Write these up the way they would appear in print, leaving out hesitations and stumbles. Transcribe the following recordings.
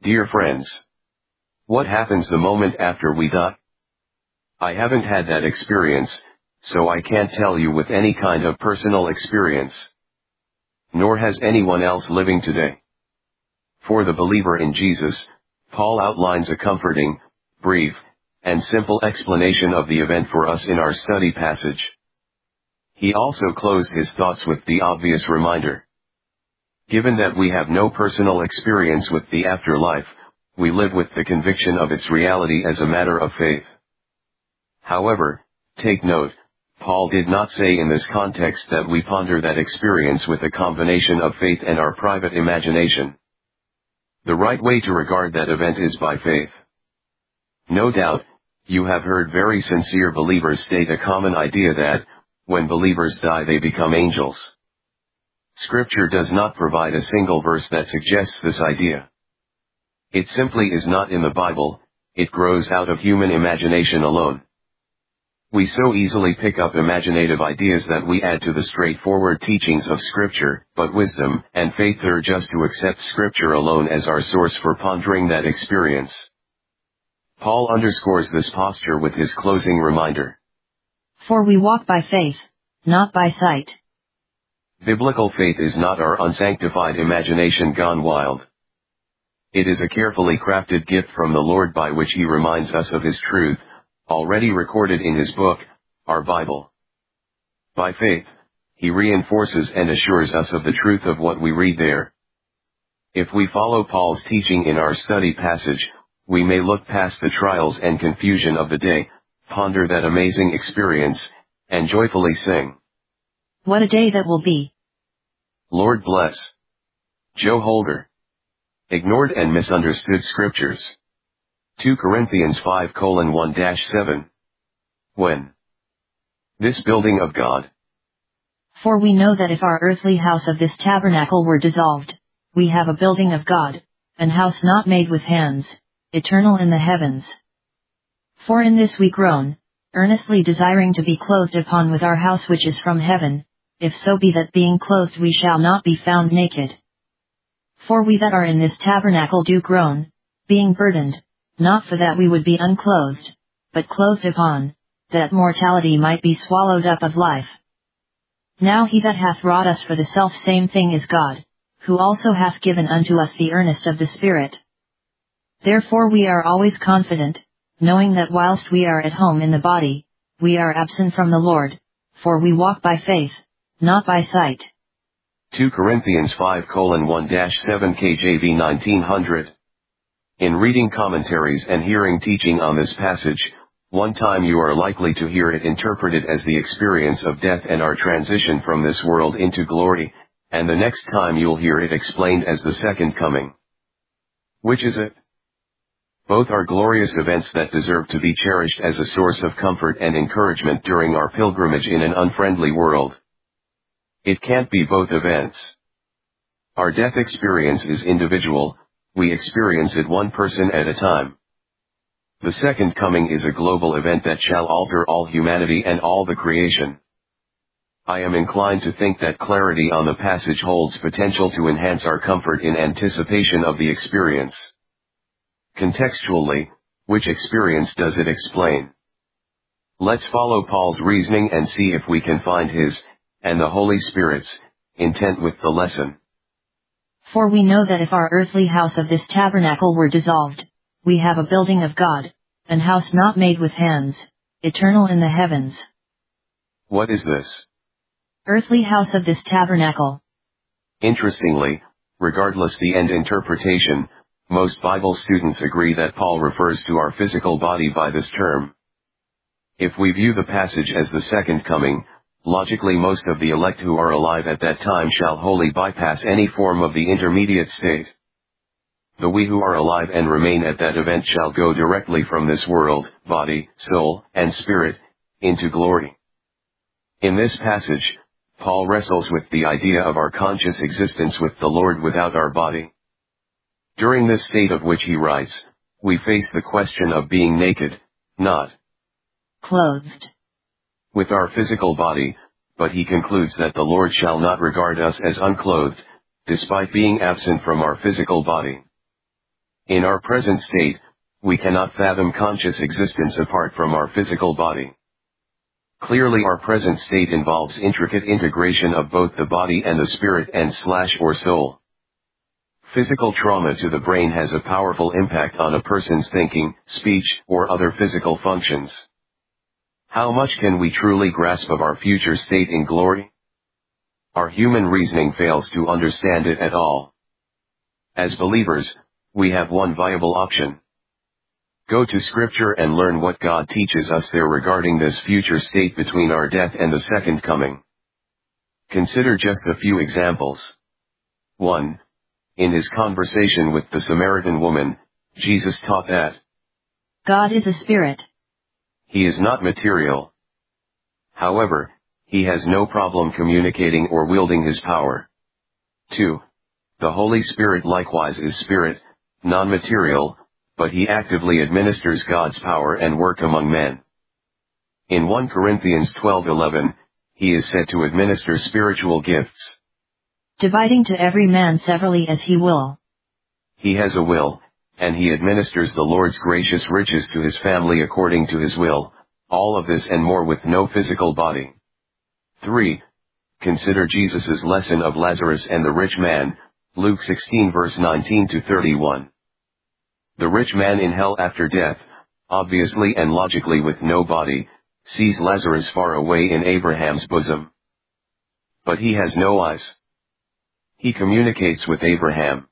Dear friends, what happens the moment after we die? I haven't had that experience, so I can't tell you with any kind of personal experience. Nor has anyone else living today. For the believer in Jesus, Paul outlines a comforting, brief, and simple explanation of the event for us in our study passage. He also closed his thoughts with the obvious reminder. Given that we have no personal experience with the afterlife, we live with the conviction of its reality as a matter of faith. However, take note, Paul did not say in this context that we ponder that experience with a combination of faith and our private imagination. The right way to regard that event is by faith. No doubt, you have heard very sincere believers state a common idea that, when believers die they become angels. Scripture does not provide a single verse that suggests this idea. It simply is not in the Bible, it grows out of human imagination alone. We so easily pick up imaginative ideas that we add to the straightforward teachings of Scripture, but wisdom and faith are just to accept Scripture alone as our source for pondering that experience. Paul underscores this posture with his closing reminder. For we walk by faith, not by sight. Biblical faith is not our unsanctified imagination gone wild. It is a carefully crafted gift from the Lord by which He reminds us of His truth, already recorded in His book, our Bible. By faith, He reinforces and assures us of the truth of what we read there. If we follow Paul's teaching in our study passage, we may look past the trials and confusion of the day, ponder that amazing experience, and joyfully sing. What a day that will be. Lord bless. Joe Holder. Ignored and misunderstood scriptures. 2 Corinthians 5:1-7. When? This building of God. For we know that if our earthly house of this tabernacle were dissolved, we have a building of God, an house not made with hands, eternal in the heavens. For in this we groan, earnestly desiring to be clothed upon with our house which is from heaven, if so be that being clothed we shall not be found naked. For we that are in this tabernacle do groan, being burdened, not for that we would be unclothed, but clothed upon, that mortality might be swallowed up of life. Now He that hath wrought us for the selfsame thing is God, who also hath given unto us the earnest of the Spirit. Therefore we are always confident, knowing that whilst we are at home in the body, we are absent from the Lord, for we walk by faith, not by sight. 2 Corinthians 5:1-7 KJV 1900. In reading commentaries and hearing teaching on this passage, one time you are likely to hear it interpreted as the experience of death and our transition from this world into glory, and the next time you'll hear it explained as the second coming. Which is it? Both are glorious events that deserve to be cherished as a source of comfort and encouragement during our pilgrimage in an unfriendly world. It can't be both events. Our death experience is individual, we experience it one person at a time. The second coming is a global event that shall alter all humanity and all the creation. I am inclined to think that clarity on the passage holds potential to enhance our comfort in anticipation of the experience. Contextually, which experience does it explain? Let's follow Paul's reasoning and see if we can find his, and the Holy Spirit's, intent with the lesson. For we know that if our earthly house of this tabernacle were dissolved, we have a building of God, an house not made with hands, eternal in the heavens. What is this? Earthly house of this tabernacle. Interestingly, regardless the end interpretation, most Bible students agree that Paul refers to our physical body by this term. If we view the passage as the second coming, logically most of the elect who are alive at that time shall wholly bypass any form of the intermediate state. The we who are alive and remain at that event shall go directly from this world, body, soul, and spirit, into glory. In this passage, Paul wrestles with the idea of our conscious existence with the Lord without our body. During this state of which he writes, we face the question of being naked, not clothed, with our physical body, but he concludes that the Lord shall not regard us as unclothed, despite being absent from our physical body. In our present state, we cannot fathom conscious existence apart from our physical body. Clearly our present state involves intricate integration of both the body and the spirit and/or soul. Physical trauma to the brain has a powerful impact on a person's thinking, speech, or other physical functions. How much can we truly grasp of our future state in glory? Our human reasoning fails to understand it at all. As believers, we have one viable option. Go to Scripture and learn what God teaches us there regarding this future state between our death and the second coming. Consider just a few examples. 1. In his conversation with the Samaritan woman, Jesus taught that God is a spirit. He is not material. However, he has no problem communicating or wielding his power. 2. The Holy Spirit likewise is spirit, non-material, but he actively administers God's power and work among men. In 1 Corinthians 12:11, he is said to administer spiritual gifts, dividing to every man severally as he will. He has a will, and he administers the Lord's gracious riches to his family according to his will, all of this and more with no physical body. 3. Consider Jesus' lesson of Lazarus and the rich man, Luke 16 verse 19 to 31. The rich man in hell after death, obviously and logically with no body, sees Lazarus far away in Abraham's bosom. But he has no eyes. He communicates with Abraham.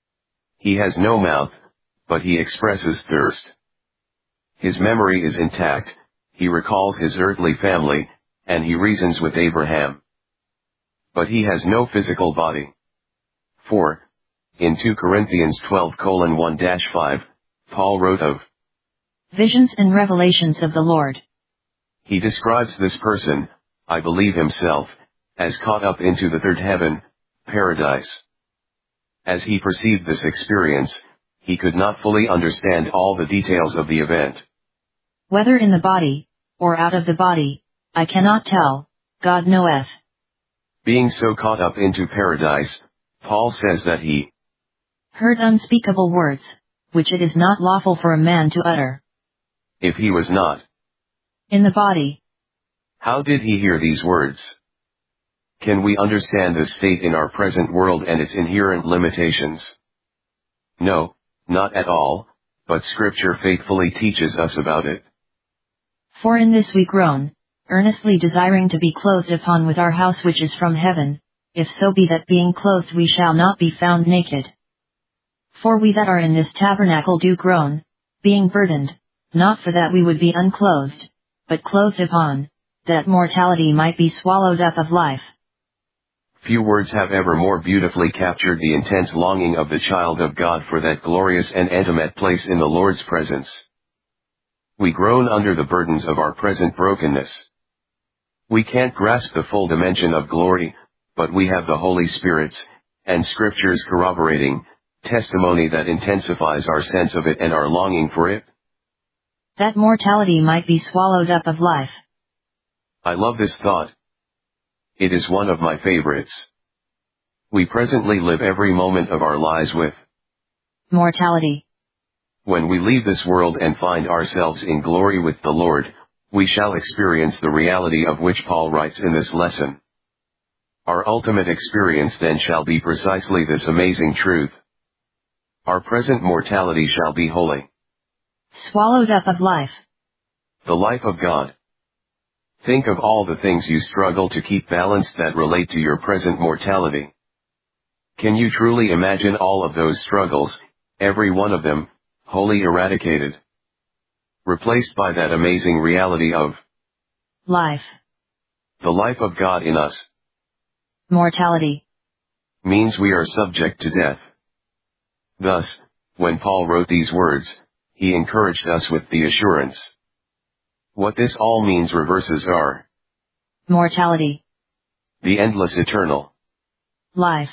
He has no mouth, but he expresses thirst. His memory is intact, he recalls his earthly family, and he reasons with Abraham. But he has no physical body. 4. In 2 Corinthians 12:1-5, Paul wrote of visions and revelations of the Lord. He describes this person, I believe himself, as caught up into the third heaven, paradise. As he perceived this experience, he could not fully understand all the details of the event. Whether in the body, or out of the body, I cannot tell, God knoweth. Being so caught up into paradise, Paul says that he heard unspeakable words, which it is not lawful for a man to utter. If he was not in the body, how did he hear these words? Can we understand this state in our present world and its inherent limitations? No, not at all, but Scripture faithfully teaches us about it. For in this we groan, earnestly desiring to be clothed upon with our house which is from heaven, if so be that being clothed we shall not be found naked. For we that are in this tabernacle do groan, being burdened, not for that we would be unclothed, but clothed upon, that mortality might be swallowed up of life. Few words have ever more beautifully captured the intense longing of the child of God for that glorious and intimate place in the Lord's presence. We groan under the burdens of our present brokenness. We can't grasp the full dimension of glory, but we have the Holy Spirit's, and Scripture's corroborating, testimony that intensifies our sense of it and our longing for it. That mortality might be swallowed up of life. I love this thought. It is one of my favorites. We presently live every moment of our lives with mortality. When we leave this world and find ourselves in glory with the Lord, we shall experience the reality of which Paul writes in this lesson. Our ultimate experience then shall be precisely this amazing truth. Our present mortality shall be holy, swallowed up of life, the life of God. Think of all the things you struggle to keep balanced that relate to your present mortality. Can you truly imagine all of those struggles, every one of them, wholly eradicated? Replaced by that amazing reality of life. The life of God in us. Mortality means we are subject to death. Thus, when Paul wrote these words, he encouraged us with the assurance. What this all means reverses our mortality. The endless eternal life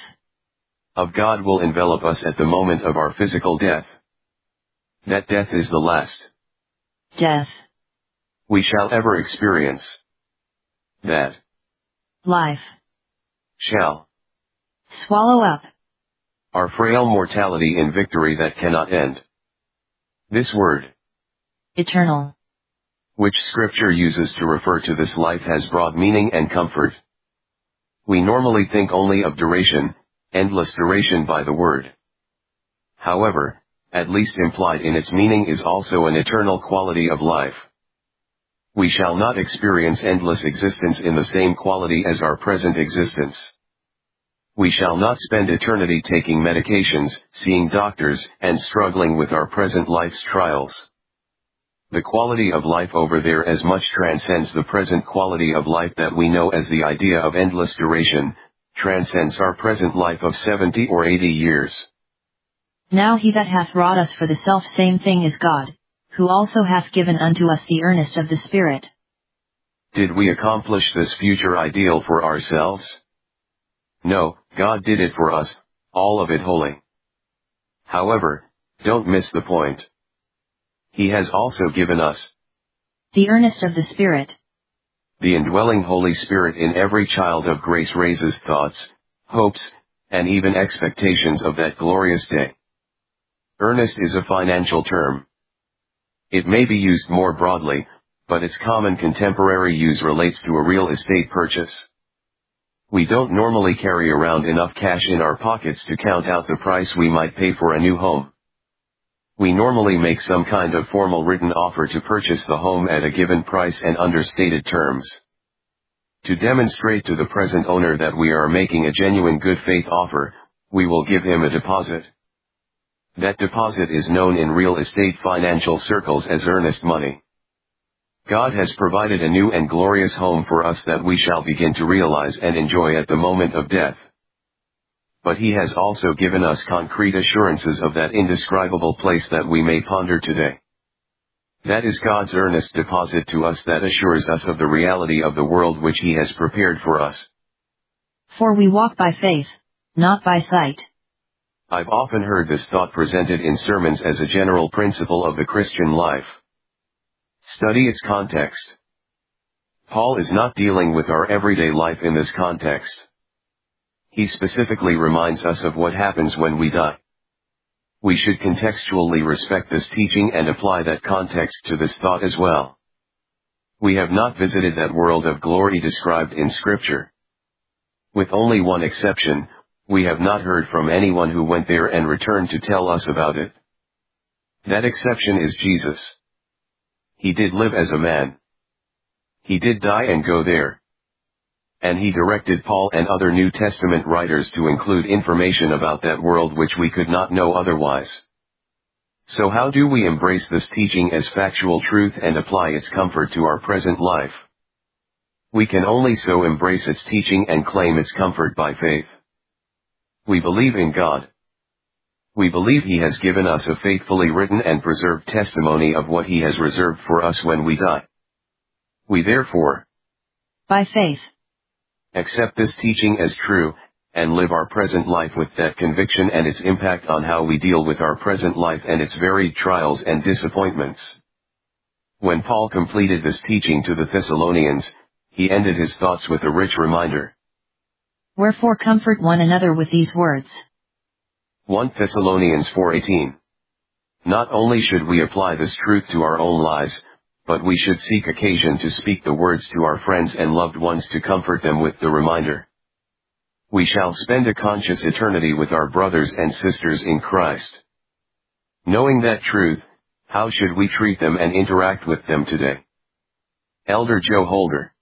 of God will envelop us at the moment of our physical death. That death is the last death we shall ever experience. That life shall swallow up our frail mortality in victory that cannot end. This word, eternal, which Scripture uses to refer to this life, has broad meaning and comfort. We normally think only of duration, endless duration by the word. However, at least implied in its meaning is also an eternal quality of life. We shall not experience endless existence in the same quality as our present existence. We shall not spend eternity taking medications, seeing doctors, and struggling with our present life's trials. The quality of life over there as much transcends the present quality of life that we know as the idea of endless duration, transcends our present life of 70 or 80 years. Now he that hath wrought us for the self-same thing is God, who also hath given unto us the earnest of the Spirit. Did we accomplish this future ideal for ourselves? No, God did it for us, all of it wholly. However, don't miss the point. He has also given us the earnest of the Spirit. The indwelling Holy Spirit in every child of grace raises thoughts, hopes, and even expectations of that glorious day. Earnest is a financial term. It may be used more broadly, but its common contemporary use relates to a real estate purchase. We don't normally carry around enough cash in our pockets to count out the price we might pay for a new home. We normally make some kind of formal written offer to purchase the home at a given price and under stated terms. To demonstrate to the present owner that we are making a genuine good faith offer, we will give him a deposit. That deposit is known in real estate financial circles as earnest money. God has provided a new and glorious home for us that we shall begin to realize and enjoy at the moment of death. But He has also given us concrete assurances of that indescribable place that we may ponder today. That is God's earnest deposit to us that assures us of the reality of the world which He has prepared for us. For we walk by faith, not by sight. I've often heard this thought presented in sermons as a general principle of the Christian life. Study its context. Paul is not dealing with our everyday life in this context. He specifically reminds us of what happens when we die. We should contextually respect this teaching and apply that context to this thought as well. We have not visited that world of glory described in Scripture. With only one exception, we have not heard from anyone who went there and returned to tell us about it. That exception is Jesus. He did live as a man. He did die and go there. And He directed Paul and other New Testament writers to include information about that world which we could not know otherwise. So how do we embrace this teaching as factual truth and apply its comfort to our present life? We can only so embrace its teaching and claim its comfort by faith. We believe in God. We believe He has given us a faithfully written and preserved testimony of what He has reserved for us when we die. We therefore, by faith, accept this teaching as true, and live our present life with that conviction and its impact on how we deal with our present life and its varied trials and disappointments. When Paul completed this teaching to the Thessalonians, he ended his thoughts with a rich reminder. Wherefore comfort one another with these words. 1 Thessalonians 4:18. Not only should we apply this truth to our own lives, but we should seek occasion to speak the words to our friends and loved ones to comfort them with the reminder. We shall spend a conscious eternity with our brothers and sisters in Christ. Knowing that truth, how should we treat them and interact with them today? Elder Joe Holder.